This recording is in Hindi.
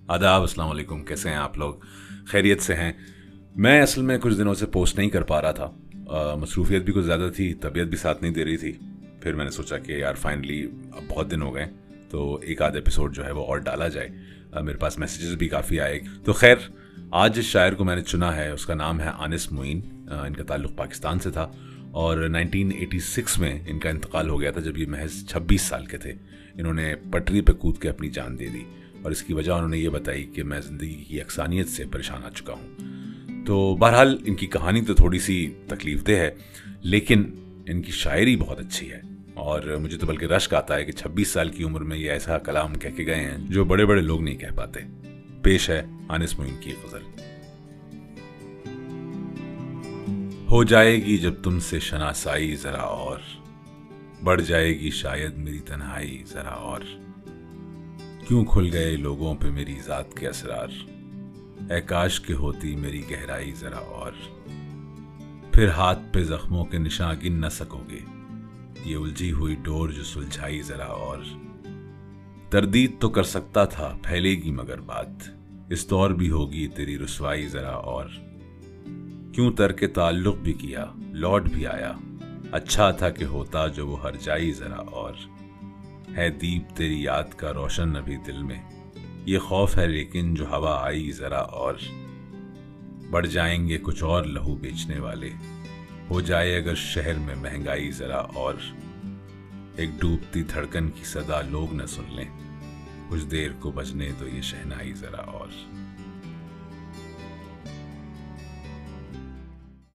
आदाब, अस्सलाम वालेकुम। कैसे हैं आप लोग? खैरियत से हैं? मैं असल में कुछ दिनों से पोस्ट नहीं कर पा रहा था। मसरूफियत भी कुछ ज़्यादा थी, तबीयत भी साथ नहीं दे रही थी। फिर मैंने सोचा कि यार फाइनली अब बहुत दिन हो गए, तो एक आध एपिसोड जो है वो और डाला जाए। मेरे पास मैसेजेस भी काफ़ी आए। तो खैर, आज जिस शायर को मैंने चुना है उसका नाम है आनिस मोइन। इनका ताल्लुक़ पाकिस्तान से था और 1986 में इनका इंतकाल हो गया था, जब ये महज 26 साल के थे। इन्होंने पटरी पे कूद के अपनी जान दे दी और इसकी वजह उन्होंने ये बताई कि मैं ज़िंदगी की अक्सानियत से परेशान आ चुका हूँ। तो बहरहाल इनकी कहानी तो थोड़ी सी तकलीफदेह है, लेकिन इनकी शायरी बहुत अच्छी है और मुझे तो बल्कि रश्क आता है कि 26 साल की उम्र में ये ऐसा कलाम कह के गए हैं जो बड़े बड़े लोग नहीं कह पाते। पेश है आनिस मोइन की गज़ल। हो जाएगी जब तुमसे शनासाई ज़रा और, बढ़ जाएगी शायद मेरी तन्हाई ज़रा और, क्यों खुल गए लोगों पे मेरी ज़ात के असरार, ऐ काश के होती मेरी गहराई ज़रा और, फिर हाथ पे ज़ख्मों के निशान गिन न सकोगे, ये उलझी हुई डोर जो सुलझाई ज़रा और, तरदीद तो कर सकता था फैलेगी मगर बात, इस दौर भी होगी तेरी रुसवाई ज़रा और, क्यों तरके ताल्लुक़ भी किया लौट भी आया, अच्छा था कि होता जो वो हर जाई ज़रा और, है दीप तेरी याद का रोशन अभी दिल में, ये खौफ है लेकिन जो हवा आई ज़रा और, बढ़ जाएंगे कुछ और लहू बेचने वाले, हो जाए अगर शहर में महंगाई ज़रा और, एक डूबती धड़कन की सदा लोग न सुन लें, कुछ देर को बजने दो ये शहनाई ज़रा और।